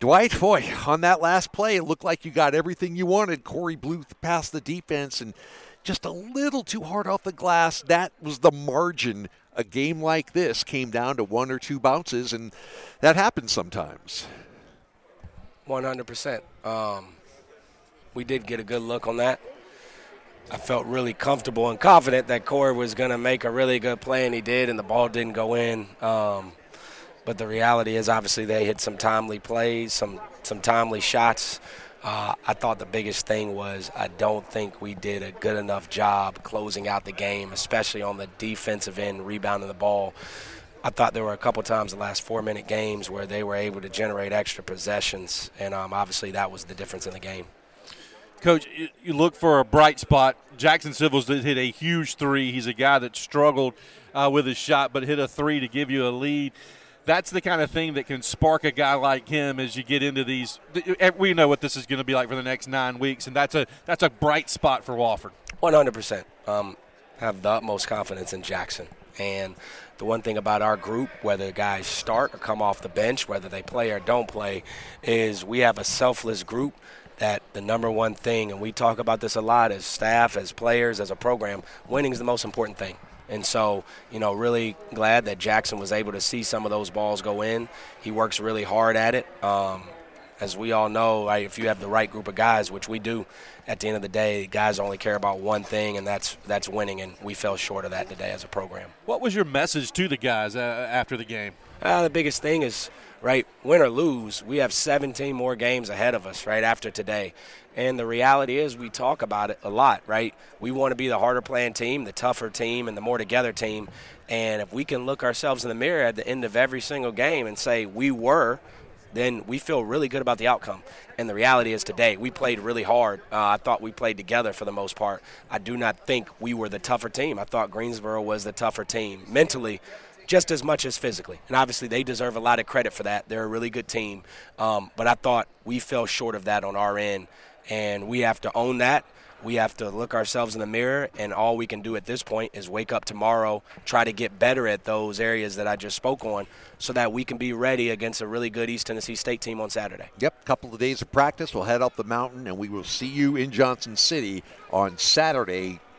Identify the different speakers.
Speaker 1: Dwight, boy, on that last play, it looked like you got everything you wanted. Corey blew past the defense and just a little too hard off the glass. That was the margin. A game like this came down to one or two bounces, and that happens sometimes.
Speaker 2: 100%. We did get a good look on that. I felt really comfortable and confident that Corey was going to make a really good play, and he did, and the ball didn't go in. But the reality is, obviously, they hit some timely plays, some timely shots. I thought the biggest thing was I don't think we did a good enough job closing out the game, especially on the defensive end, rebounding the ball. I thought there were a couple times the last 4-minute games where they were able to generate extra possessions, and obviously that was the difference in the game.
Speaker 3: Coach, you look for a bright spot. Jackson Civils did hit a huge three. He's a guy that struggled with his shot but hit a three to give you a lead. That's the kind of thing that can spark a guy like him as you get into these. We know what this is going to be like for the next 9 weeks, and that's a bright spot for Wofford.
Speaker 2: 100%. Have the utmost confidence in Jackson. And the one thing about our group, whether guys start or come off the bench, whether they play or don't play, is we have a selfless group that the number one thing, and we talk about this a lot as staff, as players, as a program, winning is the most important thing. And so, really glad that Jackson was able to see some of those balls go in. He works really hard at it. As we all know, right, if you have the right group of guys, which we do, at the end of the day, guys only care about one thing, and that's winning, and we fell short of that today as a program.
Speaker 3: What was your message to the guys after the game?
Speaker 2: The biggest thing is, right, win or lose, we have 17 more games ahead of us, right, after today. And the reality is we talk about it a lot, right? We want to be the harder playing team, the tougher team, and the more together team. And if we can look ourselves in the mirror at the end of every single game and say we were, then we feel really good about the outcome. And the reality is today we played really hard. I thought we played together for the most part. I do not think we were the tougher team. I thought Greensboro was the tougher team mentally, just as much as physically. And obviously they deserve a lot of credit for that. They're a really good team. But I thought we fell short of that on our end. And we have to own that. We have to look ourselves in the mirror, and all we can do at this point is wake up tomorrow, try to get better at those areas that I just spoke on so that we can be ready against a really good East Tennessee State team on Saturday.
Speaker 1: Yep, couple of days of practice. We'll head up the mountain, and we will see you in Johnson City on Saturday